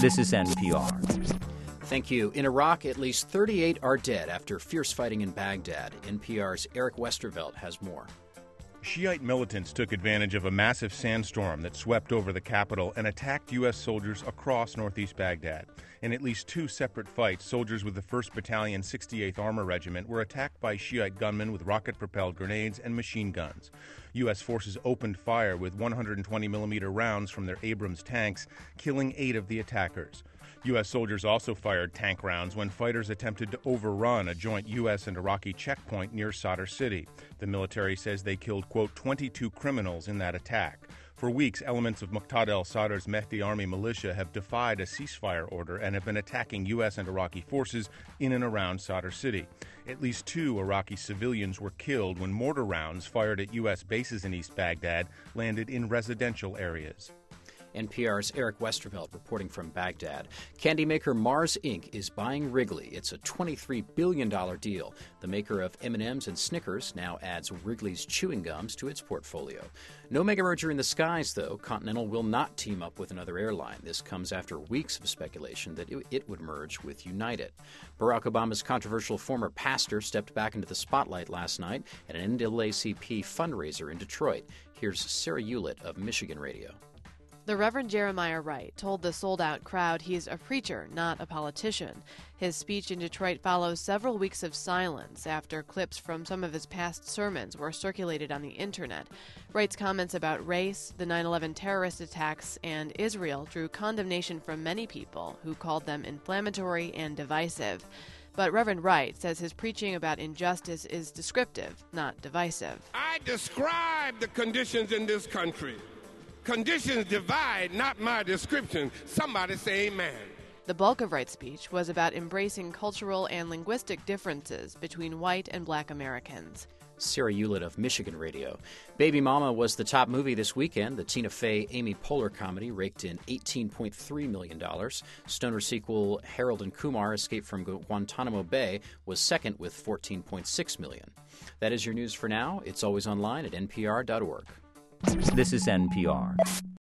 This is NPR. Thank you. In Iraq, at least 38 are dead after fierce fighting in Baghdad. NPR's Eric Westervelt has more. Shiite militants took advantage of a massive sandstorm that swept over the capital and attacked U.S. soldiers across northeast Baghdad. In at least two separate fights, soldiers with the 1st Battalion 68th Armor Regiment were attacked by Shiite gunmen with rocket-propelled grenades and machine guns. U.S. forces opened fire with 120-millimeter rounds from their Abrams tanks, killing 8 of the attackers. U.S. soldiers also fired tank rounds when fighters attempted to overrun a joint U.S. and Iraqi checkpoint near Sadr City. The military says they killed, quote, 22 criminals in that attack. For weeks, elements of Muqtada al-Sadr's Mehdi Army militia have defied a ceasefire order and have been attacking U.S. and Iraqi forces in and around Sadr City. At least 2 Iraqi civilians were killed when mortar rounds fired at U.S. bases in East Baghdad landed in residential areas. NPR's Eric Westervelt reporting from Baghdad. Candy maker Mars Inc. is buying Wrigley. It's a $23 billion deal. The maker of M&M's and Snickers now adds Wrigley's chewing gums to its portfolio. No mega merger in the skies, though. Continental will not team up with another airline. This comes after weeks of speculation that it would merge with United. Barack Obama's controversial former pastor stepped back into the spotlight last night at an NAACP fundraiser in Detroit. Here's Sarah Hewlett of Michigan Radio. The Reverend Jeremiah Wright told the sold-out crowd he's a preacher, not a politician. His speech in Detroit follows several weeks of silence after clips from some of his past sermons were circulated on the internet. Wright's comments about race, the 9/11 terrorist attacks, and Israel drew condemnation from many people who called them inflammatory and divisive. But Reverend Wright says his preaching about injustice is descriptive, not divisive. I describe the conditions in this country. Conditions divide, not my description. Somebody say amen. The bulk of Wright's speech was about embracing cultural and linguistic differences between white and black Americans. Sarah Hewlett of Michigan Radio. Baby Mama was the top movie this weekend. The Tina Fey, Amy Poehler comedy raked in $18.3 million. Stoner sequel Harold and Kumar Escape from Guantanamo Bay was second with $14.6 million. That is your news for now. It's always online at npr.org. This is NPR.